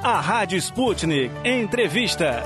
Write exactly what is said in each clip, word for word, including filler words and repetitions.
A Rádio Sputnik Entrevista.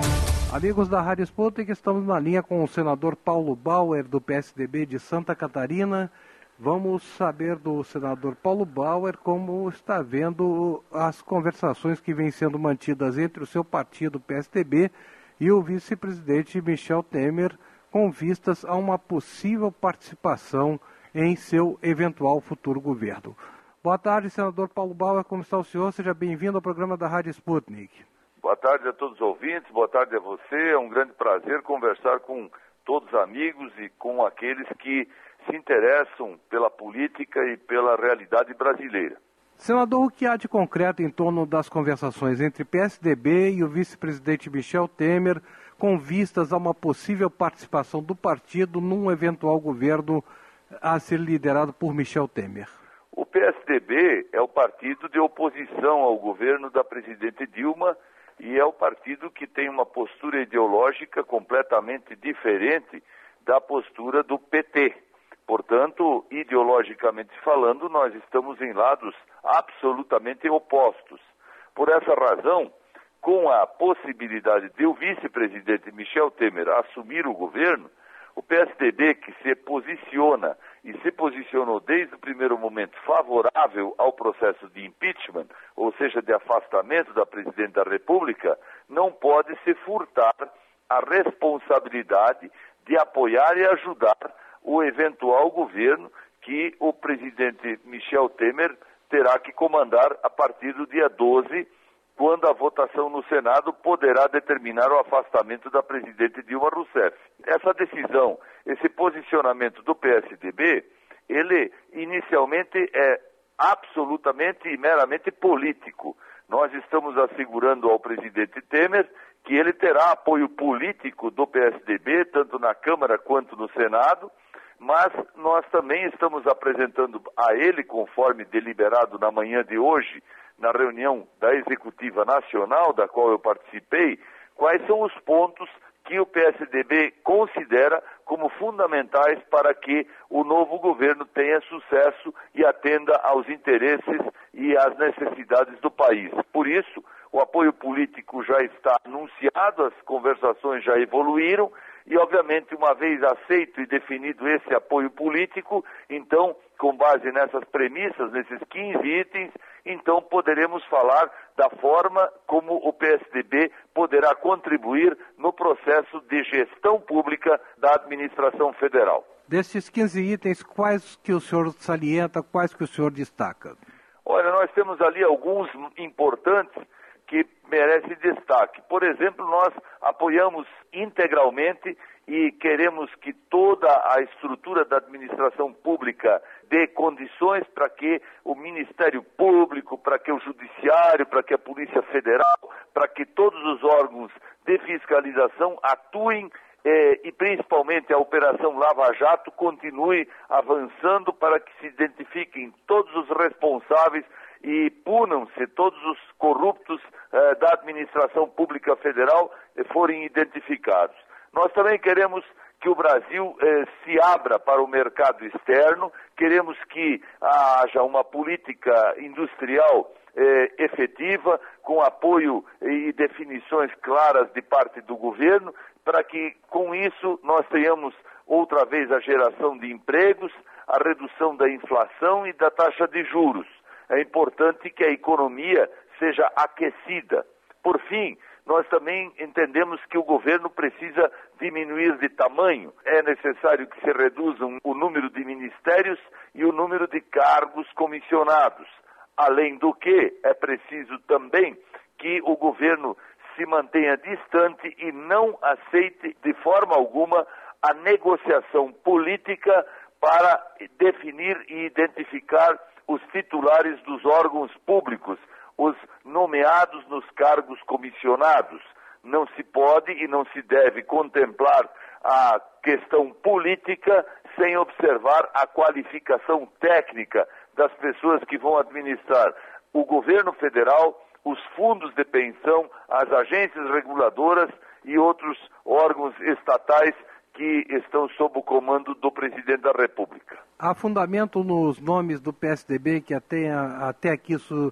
Amigos da Rádio Sputnik, estamos na linha com o senador Paulo Bauer, do P S D B de Santa Catarina. Vamos saber do senador Paulo Bauer como está vendo as conversações que vêm sendo mantidas entre o seu partido, P S D B, e o vice-presidente Michel Temer, com vistas a uma possível participação em seu eventual futuro governo. Boa tarde, senador Paulo Bauer, como está o senhor? Seja bem-vindo ao programa da Rádio Sputnik. Boa tarde a todos os ouvintes, boa tarde a você. É um grande prazer conversar com todos os amigos e com aqueles que se interessam pela política e pela realidade brasileira. Senador, o que há de concreto em torno das conversações entre P S D B e o vice-presidente Michel Temer, com vistas a uma possível participação do partido num eventual governo a ser liderado por Michel Temer? O P S D B é o partido de oposição ao governo da presidente Dilma e é o partido que tem uma postura ideológica completamente diferente da postura do P T. Portanto, ideologicamente falando, nós estamos em lados absolutamente opostos. Por essa razão, com a possibilidade de o vice-presidente Michel Temer assumir o governo, o P S D B, que se posiciona e se posicionou desde o primeiro momento favorável ao processo de impeachment, ou seja, de afastamento da presidente da República, não pode se furtar a responsabilidade de apoiar e ajudar o eventual governo que o presidente Michel Temer terá que comandar a partir do dia doze, quando a votação no Senado poderá determinar o afastamento da presidente Dilma Rousseff. Essa decisão, esse posicionamento do P S D B, ele inicialmente é absolutamente e meramente político. Nós estamos assegurando ao presidente Temer que ele terá apoio político do P S D B, tanto na Câmara quanto no Senado, mas nós também estamos apresentando a ele, conforme deliberado na manhã de hoje, na reunião da Executiva Nacional, da qual eu participei, quais são os pontos que o P S D B considera como fundamentais para que o novo governo tenha sucesso e atenda aos interesses e às necessidades do país. Por isso, o apoio político já está anunciado, as conversações já evoluíram e, obviamente, uma vez aceito e definido esse apoio político, então, com base nessas premissas, nesses quinze itens, então poderemos falar da forma como o P S D B poderá contribuir no processo de gestão pública da administração federal. Desses quinze itens, quais que o senhor salienta, quais que o senhor destaca? Olha, nós temos ali alguns importantes que merecem destaque. Por exemplo, nós apoiamos integralmente e queremos que toda a estrutura da administração pública dê condições para que o Ministério Público, para que o Judiciário, para que a Polícia Federal, para que todos os órgãos de fiscalização atuem eh, e principalmente a Operação Lava Jato continue avançando para que se identifiquem todos os responsáveis e punam-se todos os corruptos eh, da administração pública federal e forem identificados. Nós também queremos que o Brasil eh, se abra para o mercado externo, queremos que haja uma política industrial eh, efetiva, com apoio e definições claras de parte do governo, para que com isso nós tenhamos outra vez a geração de empregos, a redução da inflação e da taxa de juros. É importante que a economia seja aquecida. Por fim, nós também entendemos que o governo precisa diminuir de tamanho. É necessário que se reduzam o número de ministérios e o número de cargos comissionados. Além do que, é preciso também que o governo se mantenha distante e não aceite de forma alguma a negociação política para definir e identificar os titulares dos órgãos públicos, os nomeados nos cargos comissionados. Não se pode e não se deve contemplar a questão política sem observar a qualificação técnica das pessoas que vão administrar o governo federal, os fundos de pensão, as agências reguladoras e outros órgãos estatais que estão sob o comando do presidente da República. Há fundamento nos nomes do P S D B que até, até aqui isso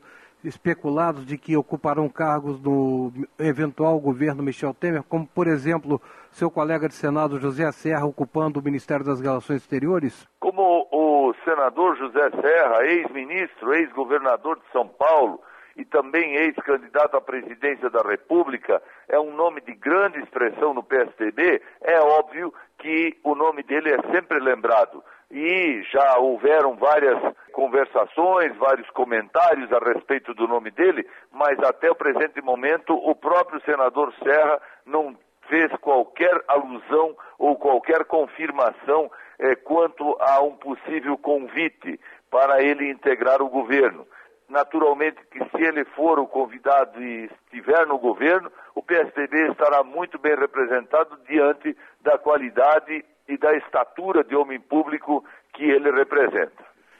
especulados de que ocuparão cargos no eventual governo Michel Temer, como, por exemplo, seu colega de Senado José Serra ocupando o Ministério das Relações Exteriores? Como o senador José Serra, ex-ministro, ex-governador de São Paulo e também ex-candidato à presidência da República, é um nome de grande expressão no P S D B, é óbvio que o nome dele é sempre lembrado. E já houveram várias conversações, vários comentários a respeito do nome dele, mas até o presente momento o próprio senador Serra não fez qualquer alusão ou qualquer confirmação eh, quanto a um possível convite para ele integrar o governo. Naturalmente que se ele for o convidado e estiver no governo, o P S D B estará muito bem representado diante da qualidade e da estatura de homem público que ele representa.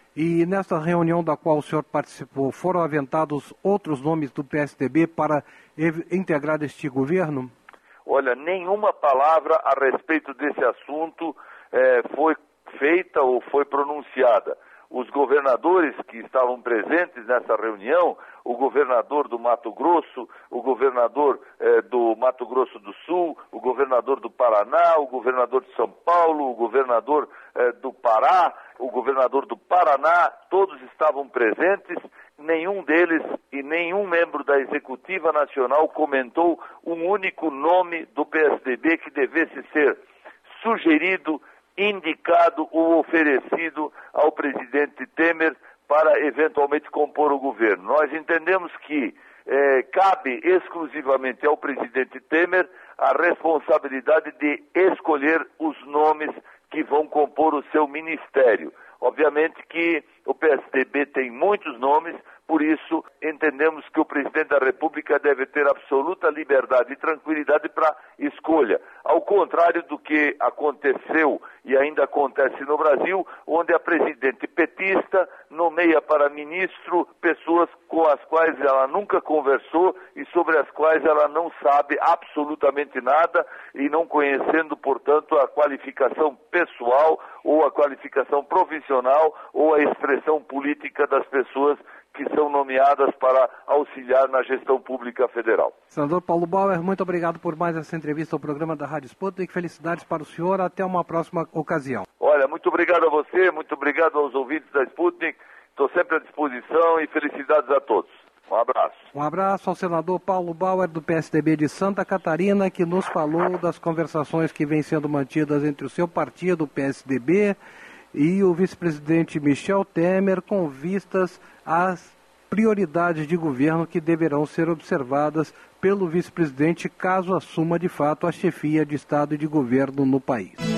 E nessa reunião da qual o senhor participou, foram aventados outros nomes do P S D B para integrar este governo? Olha, nenhuma palavra a respeito desse assunto eh, foi feita ou foi pronunciada. Os governadores que estavam presentes nessa reunião, o governador do Mato Grosso, o governador eh, do Mato Grosso do Sul, o governador do Paraná, o governador de São Paulo, o governador eh, do Pará, o governador do Paraná, todos estavam presentes. Nenhum deles e nenhum membro da Executiva Nacional comentou um único nome do P S D B que devesse ser sugerido, indicado ou oferecido ao presidente Temer para eventualmente compor o governo. Nós entendemos que eh, cabe exclusivamente ao presidente Temer a responsabilidade de escolher os nomes que vão compor o seu ministério. Obviamente que o P S D B tem muitos nomes, por isso entendemos que o presidente da República deve ter absoluta liberdade e tranquilidade para escolha. Ao contrário do que aconteceu e ainda acontece no Brasil, onde a presidente petista nomeia para ministro pessoas com as quais ela nunca conversou e sobre as quais ela não sabe absolutamente nada e não conhecendo, portanto, a qualificação pessoal ou a qualificação profissional ou a expressão política das pessoas que são nomeadas para auxiliar na gestão pública federal. Senador Paulo Bauer, muito obrigado por mais essa entrevista ao programa da Rádio Sputnik. Felicidades para o senhor. Até uma próxima ocasião. Olha, muito obrigado a você, muito obrigado aos ouvintes da Sputnik. Estou sempre à disposição e felicidades a todos. Um abraço. Um abraço ao senador Paulo Bauer, do P S D B de Santa Catarina, que nos falou das conversações que vêm sendo mantidas entre o seu partido, o P S D B, e o vice-presidente Michel Temer, com vistas às prioridades de governo que deverão ser observadas pelo vice-presidente caso assuma de fato a chefia de Estado e de governo no país.